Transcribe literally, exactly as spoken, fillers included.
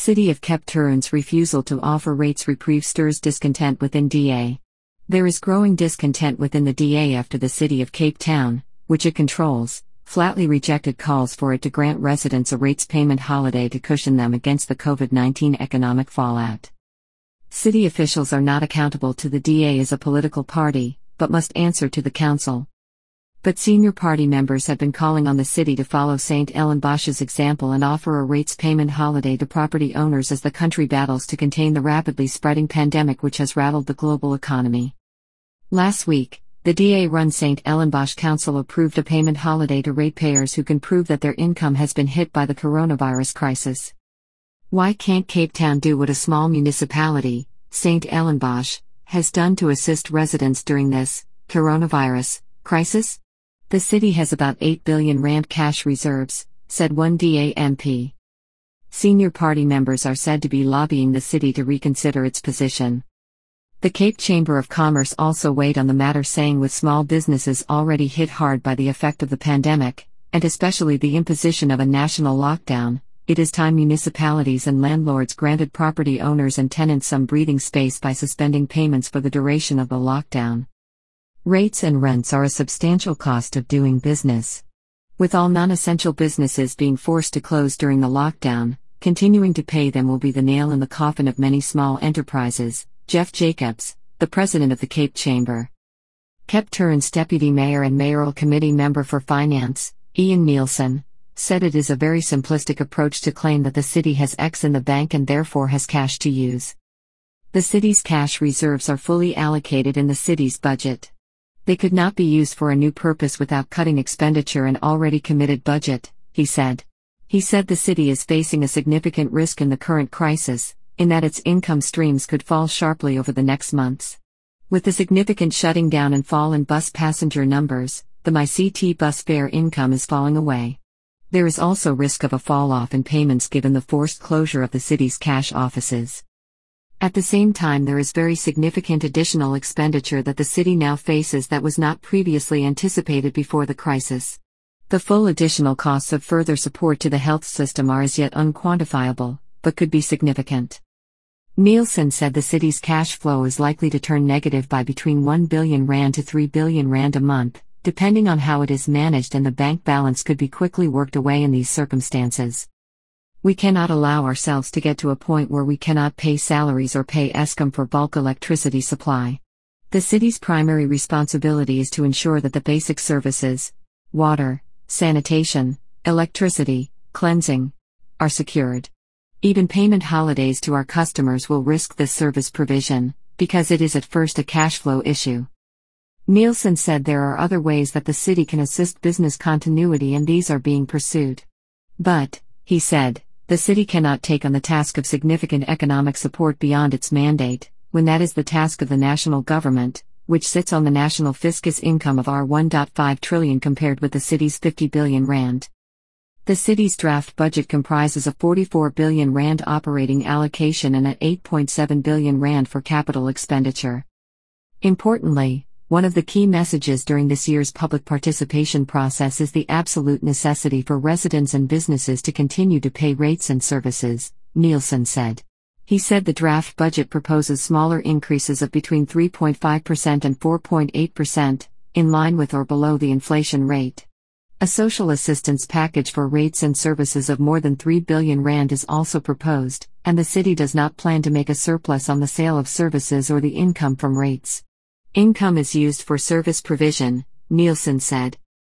City of Cape Town's refusal to offer rates reprieve stirs discontent within D A. There is growing discontent within the D A after the City of Cape Town, which it controls, flatly rejected calls for it to grant residents a rates payment holiday to cushion them against the COVID nineteen economic fallout. City officials are not accountable to the D A as a political party, but must answer to the council. But senior party members have been calling on the city to follow Saint Ellenbosch's example and offer a rates payment holiday to property owners as the country battles to contain the rapidly spreading pandemic which has rattled the global economy. Last week, the D A-run Saint Ellenbosch Council approved a payment holiday to ratepayers who can prove that their income has been hit by the coronavirus crisis. Why can't Cape Town do what a small municipality, Saint Ellenbosch, has done to assist residents during this coronavirus crisis? The city has about eight billion rand cash reserves, said one D A M P. Senior party members are said to be lobbying the city to reconsider its position. The Cape Chamber of Commerce also weighed on the matter, saying with small businesses already hit hard by the effect of the pandemic, and especially the imposition of a national lockdown, it is time municipalities and landlords granted property owners and tenants some breathing space by suspending payments for the duration of the lockdown. Rates and rents are a substantial cost of doing business. With all non-essential businesses being forced to close during the lockdown, continuing to pay them will be the nail in the coffin of many small enterprises, Jeff Jacobs, the president of the Cape Chamber. Cape Town's deputy mayor and mayoral committee member for finance, Ian Nielsen, said it is a very simplistic approach to claim that the city has X in the bank and therefore has cash to use. The city's cash reserves are fully allocated in the city's budget. They could not be used for a new purpose without cutting expenditure and already committed budget, he said. He said the city is facing a significant risk in the current crisis, in that its income streams could fall sharply over the next months. With the significant shutting down and fall in bus passenger numbers, the MyCT bus fare income is falling away. There is also risk of a fall-off in payments given the forced closure of the city's cash offices. At the same time, there is very significant additional expenditure that the city now faces that was not previously anticipated before the crisis. The full additional costs of further support to the health system are as yet unquantifiable, but could be significant. Nielsen said the city's cash flow is likely to turn negative by between one billion rand to three billion rand a month, depending on how it is managed, and the bank balance could be quickly worked away in these circumstances. We cannot allow ourselves to get to a point where we cannot pay salaries or pay Eskom for bulk electricity supply. The city's primary responsibility is to ensure that the basic services, water, sanitation, electricity, cleansing, are secured. Even payment holidays to our customers will risk this service provision, because it is at first a cash flow issue. Nielsen said there are other ways that the city can assist business continuity, and these are being pursued. But, he said, the city cannot take on the task of significant economic support beyond its mandate, when that is the task of the national government, which sits on the national fiscus income of R one point five trillion compared with the city's fifty billion rand. The city's draft budget comprises a forty-four billion rand operating allocation and an eight point seven billion rand for capital expenditure. Importantly, one of the key messages during this year's public participation process is the absolute necessity for residents and businesses to continue to pay rates and services, Nielsen said. He said the draft budget proposes smaller increases of between three point five percent and four point eight percent, in line with or below the inflation rate. A social assistance package for rates and services of more than three billion rand is also proposed, and the city does not plan to make a surplus on the sale of services or the income from rates. Income is used for service provision, Nielsen said.